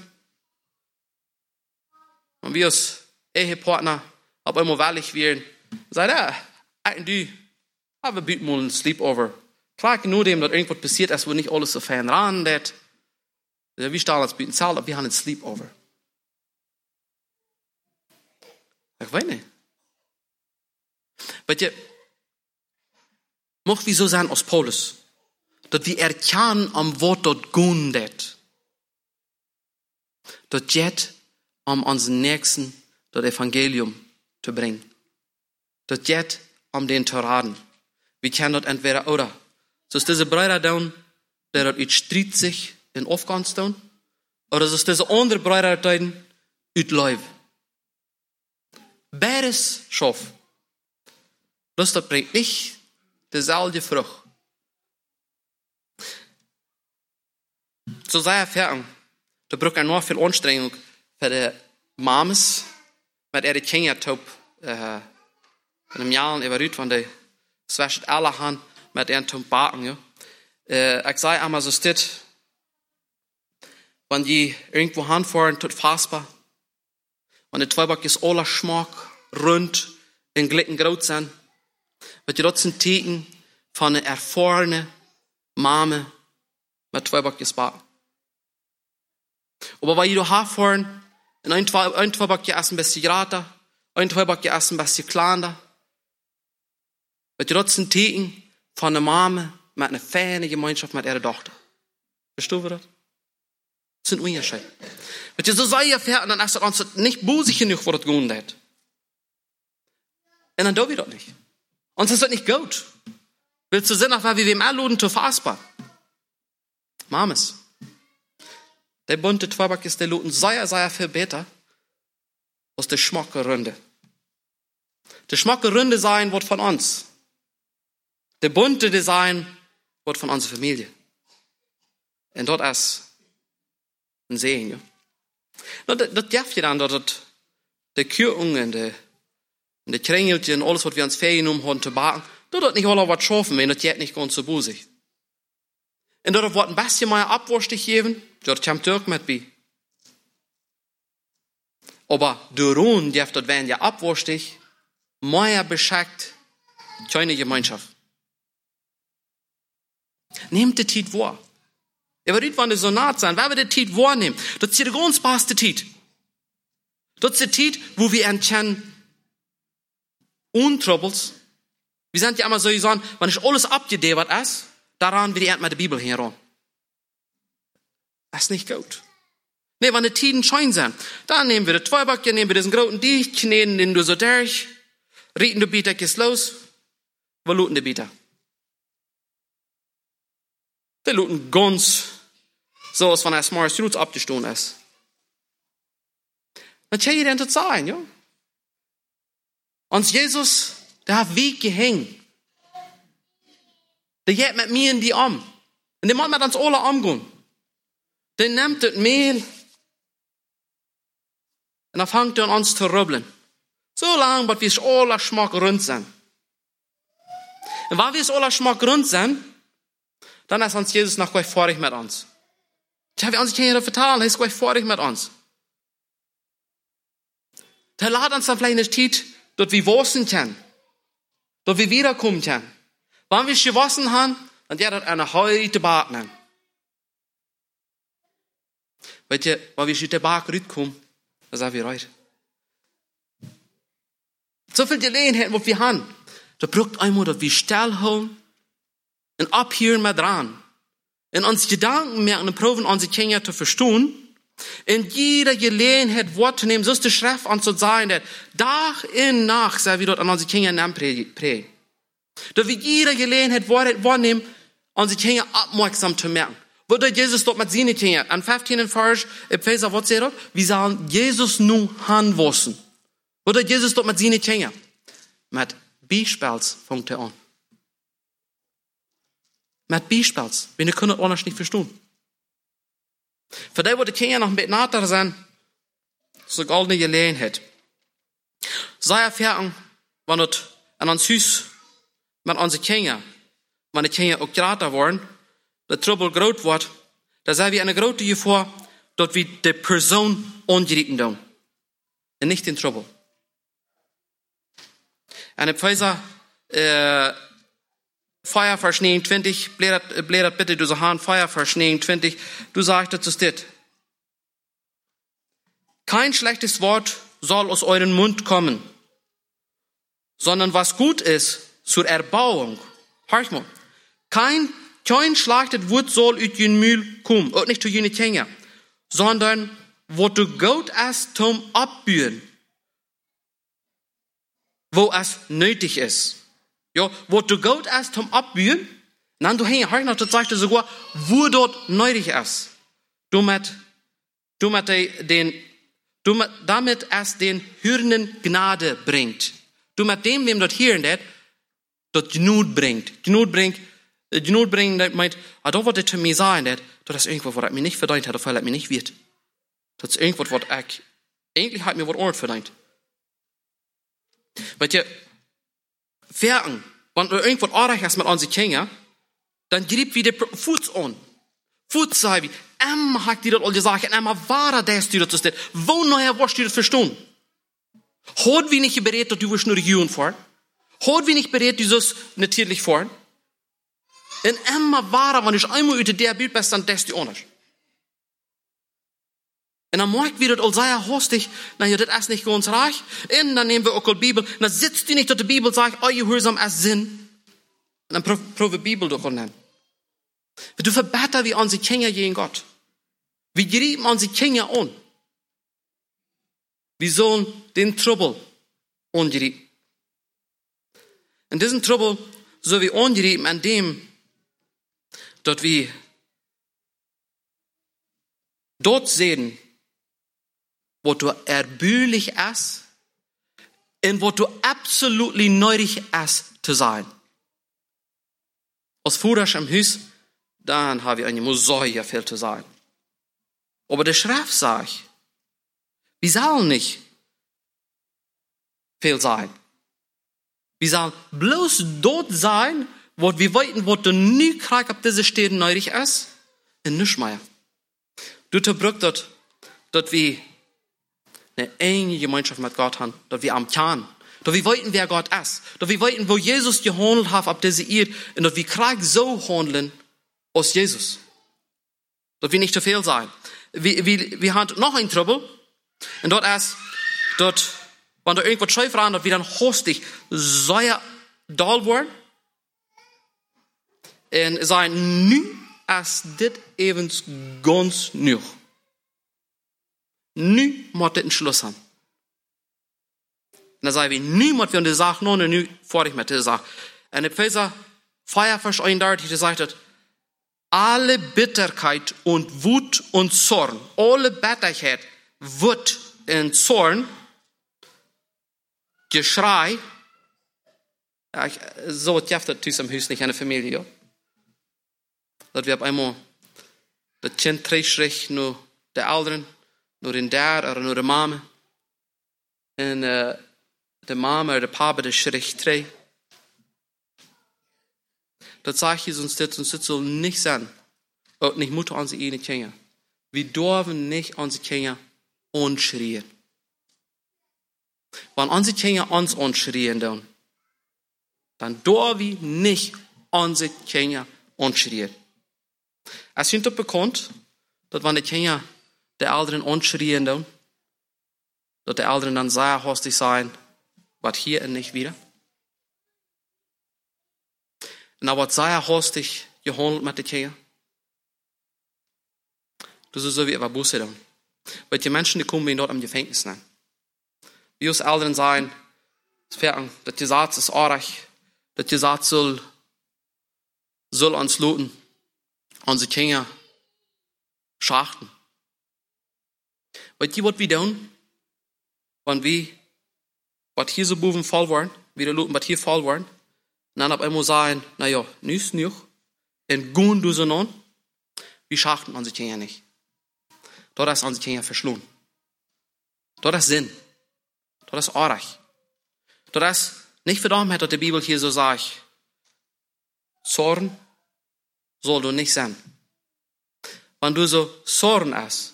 und wir als Ehepartner, ob immer weilig werden, sagt er, ich und du, haben wir mal ein Sleepover. Klar, nur dem, dass irgendwas passiert ist, wo nicht alles so fein randet. Wir stehen als bieten Zahl, aber wir haben ein Sleepover. Ich weiß nicht. Weet je, mocht wie so sein als Paulus, dat wir erkennen am Wort dort gundet, dat jet am unseren Nächsten das Evangelium zu bringen, dat jet am den zu raten. Wir können dort entweder oder. So ist diese Brüder down, der dort ut stritt sich in Afghanistan, oder so ist diese andere Brüder dort ut Leib. Beides schaff. Das das bringt nicht dieselbe Frucht. So sei erfahren. Da braucht er noch viel Anstrengung für die Mames, mit ihre Kinder taub, äh, in einem Jahr überrührt, wenn die zwischen alle haben, mit ihren taub backen, ja. Äh, ich sage einmal so steht, wenn die irgendwo hinfahren, tut fassbar, wenn die Zweiback ist aller Schmack, rund, in Glitten groß sind, wird die dort sind Teken von einer erfahrenen Mame mit Zweiback ist backen. Aber wenn die da hinfahren, in ein Zweiback essen ein bisschen grater, ein Zweiback essen ein bisschen kleiner, wird die dort sind Teken von einer Mame mit einer feinen Gemeinschaft mit ihrer Tochter. Verstehst du das? Das sind Unterschiede. Wenn du so sehr fährt, dann ist das uns nicht busig genug, wo das gehen hat. Und dann tun wir das nicht. Uns ist das nicht gut. Willst du sehen, auf wie wir im Anluden zu fassbar? Mames. Der bunte Tabak ist der Luten sehr, sehr viel besser als der schmacke Ründe. Der schmacke Ründe sein wird von uns. Der bunte Design wird von unserer Familie. Und dort ist ein Segen. Ja. Das, das darf ja dann, dass die Kühlungen, die, die Krängelchen, alles, was wir uns Ferien umhauen zu backen, das wird nicht alle was schaffen, wenn das jetzt nicht ganz so busig. Und dort wird ein bisschen mehr Abwurschtig geben, dort kommt Türk mit bei. Aber der Ruhn, die dort werden ja abwurstig, mehr beschickt, keine Gemeinschaft. Nehmt die Zeit wahr. Ja, aber wenn die so naht sein, wer wird die Zeit wahrnehmen? Das ist die ganz beste Zeit. Das ist die Zeit, wo wir erkennen, Untroubles. Wir sind ja immer so gesagt, wenn ich alles abgedehrt ist, daran wird die Erd mit der Bibel heran. Das ist nicht gut. Nee, wenn die Tiden schein sind, dann nehmen wir das Zweibackchen, nehmen wir diesen großen Dicht, kneten den du so durch, rieten du Bieter, gehst los, wir looten die Bieter. Die looten ganz, so als wenn er Smart Roots abgestoßen ist. Was soll ich denn das sagen, ja? Und Jesus, der hat Weg gehängt. Der geht mit mir in die Arm. Und der macht mit uns alle umgehen. Der nimmt das Mehl und dann fängt er an uns zu rubbeln. So lange, bis wir alle Schmack rund sind. Und wenn wir alle Schmack rund sind, dann ist uns Jesus noch gleich vorig mit uns. Ich habe uns nicht vertalen, er ist gleich vorig mit uns. Der lädt uns dann vielleicht eine Zeit, dort wir waschen können. Dort wir wiederkommen können. Wenn wir gewaschen haben, dann wird das eine heute Bad nehmen. Weißt du, wenn wir aus der Bad rauskommen, dann sind wir reut. So viel Gelegenheit, was wir haben. Da braucht einmal, dass wir stillhalten und abhören mit dran. Und uns Gedanken merken und proben, unsere Kinder zu verstehen. In jeder Gelegenheit Wort zu nehmen, so ist die Schrift an zu sein, dass Tag in Nacht, sei wir dort an unsere Kinder Namen prägen. Dass wir jeder Gelegenheit wahrnehmen, unsere Kinder aufmerksam zu merken. Wo der Jesus dort mit seinen Kindern, an fünfzehnten Vers, Epheser, was sagt er? Wir sagen, Jesus nun hanwassen. Wo der Jesus dort mit seinen Kindern? Mit Beispiels fängt er an. Mit Beispiels. Wir können das anders nicht verstehen. Für die, wo die Kinder noch ein bisschen nahe sind, ist eine goldene Gelegenheit. Sei erfahren, wenn das an uns Haus mit unseren Kindern, wenn die Kinder auch gerade worden, der Trouble groß wird, da sei wir eine große Gefahr, dass wir die Person angreifen tun. Und nicht den Trouble. Und Epheser, äh, Feuer Vers neunundzwanzig, blättert, blättert bitte du so Hahn, Feuer Vers neunundzwanzig, du sagst dazu steht. Kein schlechtes Wort soll aus euren Mund kommen, sondern was gut ist zur Erbauung. Hör mal. Kein, kein schlechtes Wort soll aus den Müll kommen, auch nicht zu jenen Kinder, sondern wo du gut ist zum Abbühen, wo es nötig ist. Ja, wo du gut ist zum Abbühen, dann du hängen, hör noch, das sagt er sogar, wo dort nötig ist. Du mit, du mit den, du mit, damit es den Hörenden Gnade bringt. Du mit dem, wem dort hören, das, dort Gnut bringt. Gnut bringt, Gnut bringt, das meint, ah, da wird das zu mir sagen, das, das ist irgendwas, was mir nicht verdient hat, oder mir nicht wird. Das ist irgendwas, was ich, eigentlich hat mir was Ort verdient. Weil ihr, Verken, wenn du irgendwas ordentlich hast mit unseren Kindern, dann gib wieder Fuß an. Fuß sei wie, Emma hat dir das all gesagt, und Emma war das, die das ist. Wo nachher wirst du das verstehen? Hat wir nicht bereit, dass du wirst nur Region fahren? Hat wir nicht bereit, du sollst natürlich fahren? Und Emma war, wenn ich einmal über der Bild bist, dann das du anders. Und dann merkt wir das all sehr hostig, na ja, das ist nicht ganz reich. Und dann nehmen wir auch die Bibel, und dann sitzt du nicht, dass die Bibel sagt, oh, ihr hörsam als Sinn. Und dann probiert die Bibel doch nehmen. Du verbetterst wie onze Kinder gegen Gott. Wir gerieben onze Kinder an. Wir sollen den Trouble angerieben. In diesem Trouble sollen wir angerieben an dem, dass wir dort sehen, wo du erbürlich ist und wo du absolut nötig ist zu sein. Als Führer im Haus, dann haben wir eine sehr viel zu sein. Aber der Schrift sagt, wir sollen nicht viel sein. Wir sollen bloß dort sein, wo wir wissen, wo du nie kriegst, ob diese Städte nötig ist, und nicht mehr. Du brauchst dort, dass wir eine enge Gemeinschaft mit Gott haben, dass wir am Kern, dass wir wissen, wer Gott ist, dass wir wissen, wo Jesus gehandelt hat auf diese Erde, und dass wir kriegen so handeln aus Jesus. Dass wir nicht zu viel sein. Wir, wir, wir haben noch ein Trouble, und dort ist, dort, wenn da irgendwas schief ran, dass wir dann hostig sehr doll werden, und sagen, nu ist das eben ganz neu. Nu muss das einen Schluss haben. Und dann sagen wir, nu muss wir an die Sache noch und nu fertig mit der Sache. Und Epheser vier, Vers einunddreißig sagt, alle Bitterkeit und Wut und Zorn, alle Bitterkeit, Wut und Zorn, Geschrei, ja, ich, so tjafft das im Haus nicht in der Familie, ja. Dat wir auf einmal das Kind terugschrikt nur der Eltern, nur den Dad oder nur der Mama. Und uh, der Mama oder der Papa, der schrikt terug. Das sagt Jesus uns das, und das soll nicht sein. Und nicht Mutter an sie ihre Kinder. Wir dürfen nicht unsere Kinder anschreien. Wenn unsere Kinder uns anschreien, dann, dann dürfen wir nicht unsere Kinder anschreien. Es ist bekannt, dass wenn die Kinder der Eltern anschreien, dann, dass die Eltern dann sehr hastig sein, was hier und nicht wieder. Und dann wird sehr hastig gehandelt mit den Kindern. Das ist so wie etwas Busse dann. Weil die Menschen, die kommen dort am Gefängnis nein. Wir als Eltern sagen, dass die Satz ist arg, dass die Satz soll, soll uns looten. Unsere Kinder schachten. Weil die, was wir tun, wenn wir, was hier so Buben voll waren, wieder looten, was hier voll waren, und dann ab einmal sagen, naja, nüs, nüch, und gehen du so non, wir schachten unsere Kinder nicht. Dort ist unsere Kinder verschlungen. Dort ist Sinn. Dort ist arg. Dort ist nicht verdammt, dass die Bibel hier so sagt, Zorn soll du nicht sein. Wenn du so Zorn hast,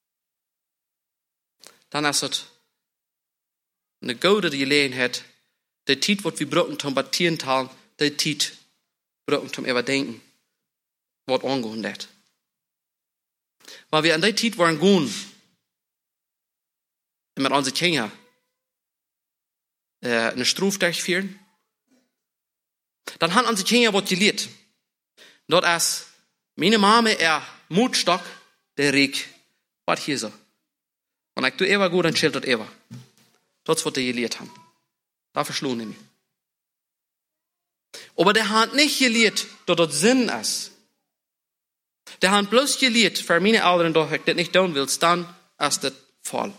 dann ist es eine gute Gelegenheit, die Zeit, was wir brauchen, zum Batieren teilen, die Zeit brauchen, zum Überdenken, was angehen wird. Weil wir an der Zeit waren gehen, mit unseren Kindern äh, eine Strophe durchführen, dann haben unsere Kinder was gelehrt. Dort ist meine Mama, er Mutstock, der Riek, was hier so. Und ich tue immer gut, dann chillt dort immer. Das ist, was die gelehrt haben. Da verschlungen ich mich. Aber der hat nicht gelehrt, dass das Sinn ist. Der hat bloß gelehrt, für meine Eltern, dass ich das nicht tun will, dann ist das voll.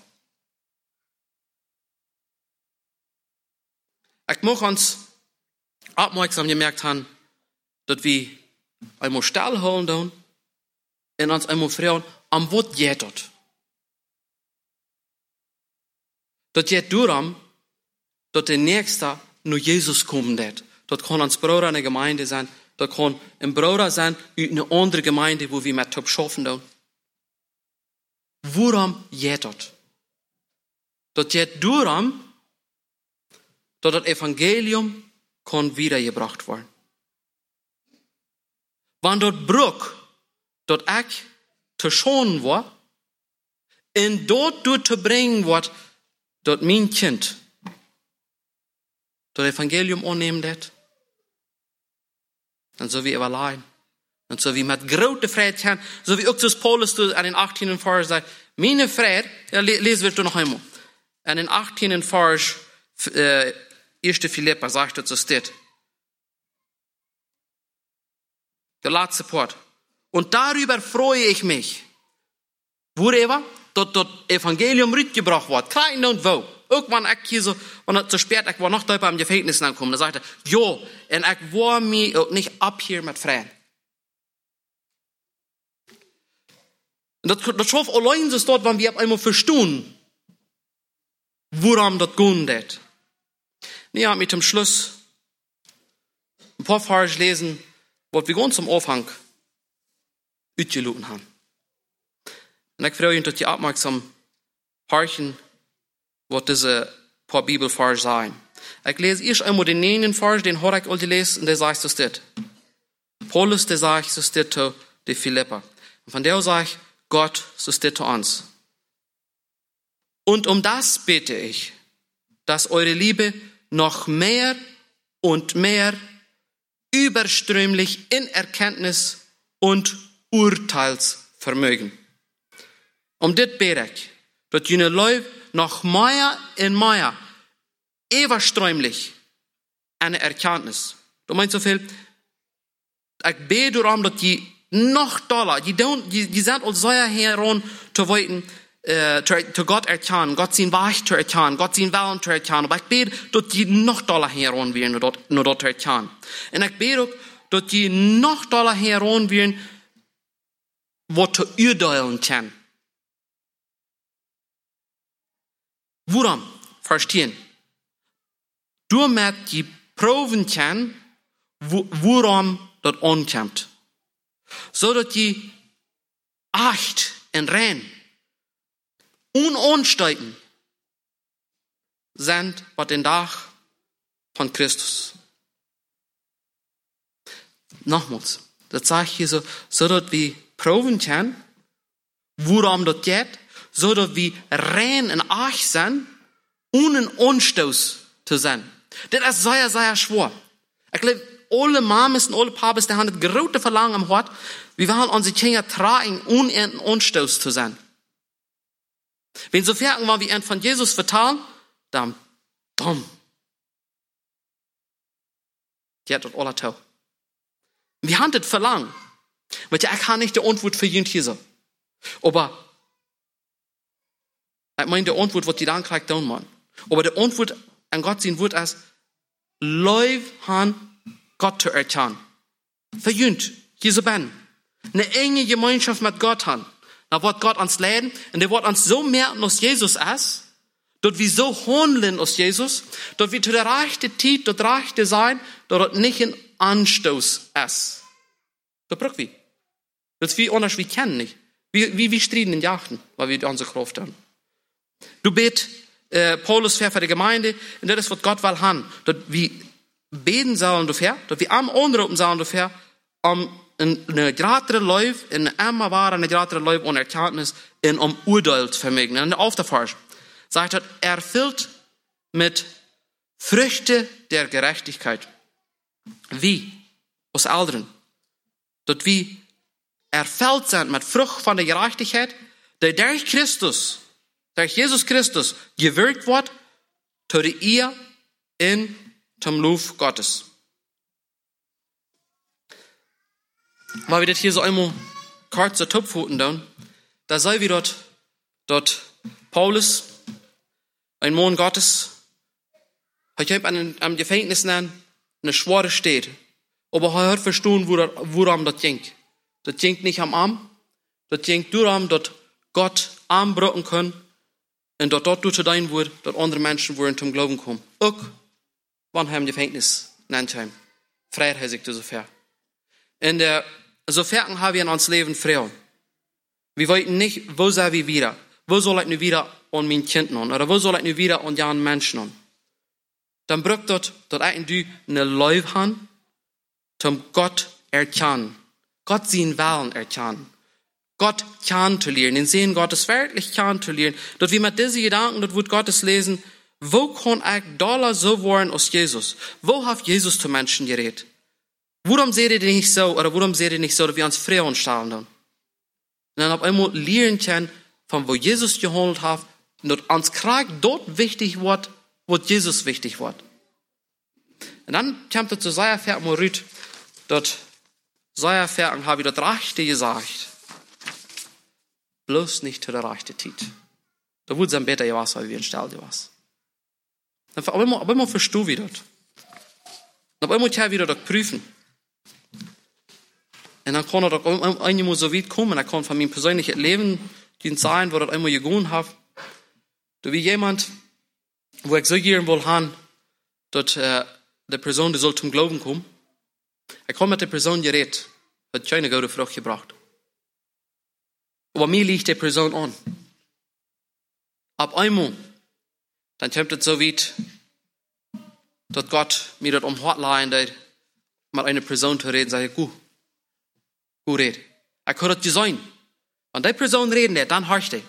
Ich muss uns aufmerksam gemerkt haben, dass wir einmal stillhalten tun und uns einmal fragen, am was geht das? Das geht darum, dass der Nächste nur Jesus kommen wird. Das kann uns Bruder in der Gemeinde sein, das kann ein Bruder sein in eine andere Gemeinde, wo wir mit Top schaffen tun. Worum geht das? Das geht darum, dass das Evangelium kann wiedergebracht werden. Wenn dort Bruch, dort ich zu schonen war, und dort du zu bringen wird, dort mein Kind, das Evangelium annehmen wird, dann so wie überleihen, Und so wie mit große Freude haben, so wie auch das Paulus an den achtzehnten Vers sagt, meine Freude, ja, lesen wir noch einmal. An den achtzehnten Vers, äh, erste Philipper, sagt das so steht. Der letzte Part. Und darüber freue ich mich. Wo er dass das Evangelium mitgebracht wird, klein und wo. Irgendwann ich hier so, und es zu spät, ich war noch da beim Gefängnis angekommen, da sagte er, jo, und ich war mich auch nicht ab hier mit Freien. Und das, das schafft allein so dort, wenn wir einmal verstehen, woran das gehen wird. Ja, mit dem Schluss ein paar Verse lesen, was wir ganz zum Anfang ausgeloten haben. Und ich freue mich, dass die aufmerksam horchen, was diese paar Bibelverse sagen. Ich lese erst einmal den nächsten Vers, den habe ich all gelesen, und der sagt so steht. Paulus, der sagt so steht zu den Philipper. Und von der sagt Gott, so steht zu uns. Und um das bete ich, dass eure Liebe noch mehr und mehr überströmlich in Erkenntnis und Urteilsvermögen. Um dit bete ich, dass jene Leute noch mehr und mehr überströmlich eine Erkenntnis. Du meinst so viel, ich bete darum, dass die noch doller, die, die, die sind uns so heran zu wollten, äh, zu, zu Gott erkennen, Gott sein Weich zu erkennen, Gott sein Willen zu erkennen. Aber ich bete, dass die noch doller heran werden, nur dort, nur dort zu erkennen. Und ich bete auch, dass die noch doller heran werden, was zu urteilen können. Woran verstehen? Du mit die Proben können, woran das ankommt. So dass die acht und rein unansteigend sind bei den Tag von Christus. Nochmals, das sage ich hier so, so dass wir proben können, woran das geht, so dass wir rein und acht sind, ohne Anstoß zu sein. Das ist sehr, sehr schwer. Ich glaube, alle Mames und alle Papes, die haben das große Verlangen am Hort, wir wollen unsere Kinder tragen, ohne einen Anstoß zu sein. Wenn so fertig waren, wie ein von Jesus vertrauen, dann, dumm. Die hat das alle tau. Wir haben das Verlangen. Weil ich kann nicht die Antwort für jeden hier so. Aber, ich meine, die Antwort, was die dann kriegt, dann man. Aber die Antwort an Gott sein wird als, Leib han Gott zu erkennen. Verjünt, hier so ben. Eine enge Gemeinschaft mit Gott haben. Da wird Gott uns leiden und der wird uns so merken, als Jesus ist, dass wir so handeln als Jesus, dass wir zu der rechten Zeit, das rechte sein, dass das nicht ein Anstoß ist. Das braucht wir. Das ist wie anders, wir kennen nicht. Wie, wie wir striden in Jachten, weil wir unsere Kraft haben. Du bet, äh, Paulus für die Gemeinde, und das ist, was Gott will haben. Dass wir beten sollen dafür, dass wir am anrufen sollen dafür, um eine größere Leib, eine immer wahre, eine größere Leib und Erkenntnis und um Urteilsvermögen. Und auf der Vers sagt er, erfüllt mit Früchte der Gerechtigkeit. Wie? Aus Älteren. Dass wir erfüllt sind mit Frucht von der Gerechtigkeit, die durch Christus, durch Jesus Christus gewirkt wird, zu der Ehe in zum Lob Gottes. Weil wir das hier so einmal kurz zur Topfoten tun, da sei wie dort, dort Paulus, ein Mann Gottes, hat ich an einem Gefängnis nennen, eine schwere steht. Aber er hat verstanden, woran das ging. Das ging nicht am Arm, das ging darum, dass Gott Arm brücken kann und dass dort durch dein wird, dass andere Menschen wollen zum Glauben kommen. Auch, wann haben Gefängnis nennt ihm. Freiheit heißt ich so fair. In der Sofern haben wir in uns Leben frei. Wir wollten nicht, wo sind wir wieder? Wo soll ich nun wieder an mein Kind nun? Oder wo soll ich nun wieder an den Menschen nun? Dann braucht dort, dass ich eine Leib haben, zum Gott erkennen. Gott sein Willen erkennen. Gott kennenzulernen, den Sehen Gottes wirklich kennenzulernen. Dass wir mit diesen Gedanken, das wird Gottes lesen, wo kann ich doller so werden als Jesus? Wo hat Jesus zu Menschen geredet? warum seht ihr nicht so, oder warum seht ihr nicht so, dass wir uns Frauen stahlen dann? Und dann auf einmal lernen können, von wo Jesus gehandelt hat, und dass uns Krieg dort wichtig wird, wo Jesus wichtig wird. Und dann kommt er zu seiner Vers mal rüt, dort seiner Vers habe ich das Rechte gesagt. Bloß nicht zu der rechten Zeit. Da wurde es dann besser gewesen, weil wir in Stall gewesen. Dann auf einmal, auf einmal verstehe ich das. Und auf einmal kann ich wieder das prüfen. Und dann kann er doch einmal so weit kommen, er kann von meinem persönlichen Leben gehen sein, wo er einmal gegangen hat. Da wie jemand, wo ich so gern will haben, dass äh, die Person, die soll zum Glauben kommen. Er kann mit der Person geredet, hat keine gute Frucht gebracht. Aber mir liegt die Person an. Ab einmal, dann kommt es so weit, dass Gott mir das um Hort leihen, mit einer Person zu reden, sage ich, gut, gut red. Er kann das sein. Wenn die Person reden, dann hörst du.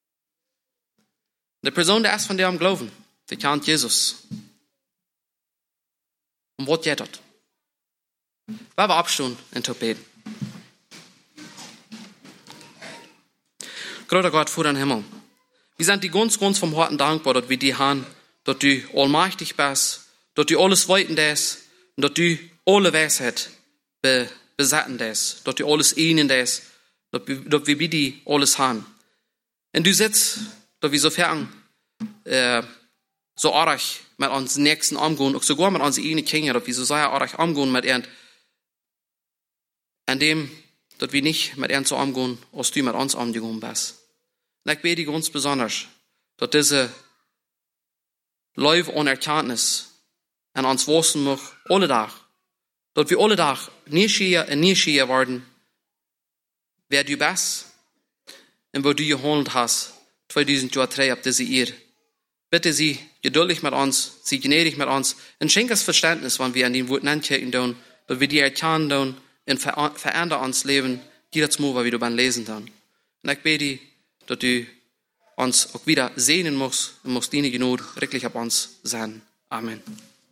Die Person, die erst von dir am Glauben, die kennt Jesus. Und was geht das? Wir abstehen und zu beten. Großer Gott, vor den Himmel. Wir sind die ganz, ganz vom Herzen dankbar, dass wir die haben, dass du allmächtig bist, dass du alles weiten das, und dass du alle Weisheit be, besetzen das, dass du alles ihnen das, dass wir bei dir alles haben. Und du sitzt, dass wir sofern äh, so arg mit uns Nächsten umgehen, auch sogar mit unseren eigenen Kindern, dass wir so sehr arg umgehen mit ihnen, an dem, dass wir nicht mit ihnen so umgehen, als du mit uns umgegangen bist. Und ich bete ganz besonders, dass diese Läufe und Erkenntnis an uns wachsen mag, alle Tag, dass wir alle Tag nie schieher und nie schieher werden, wer du bist und wo du gehandelt hast, zweitausenddrei ab diese Ehe. Bitte sie geduldig mit uns, sie gnädig mit uns und schenk das Verständnis, wenn wir an den Wort ankicken tun, dass wir die erkennen tun und verändern uns Leben, jedes Mal, weil wir beim Lesen tun. Und ich bete, dass du uns auch wieder sehnen musst und musst deine Gnade wirklich auf uns sein. Amen.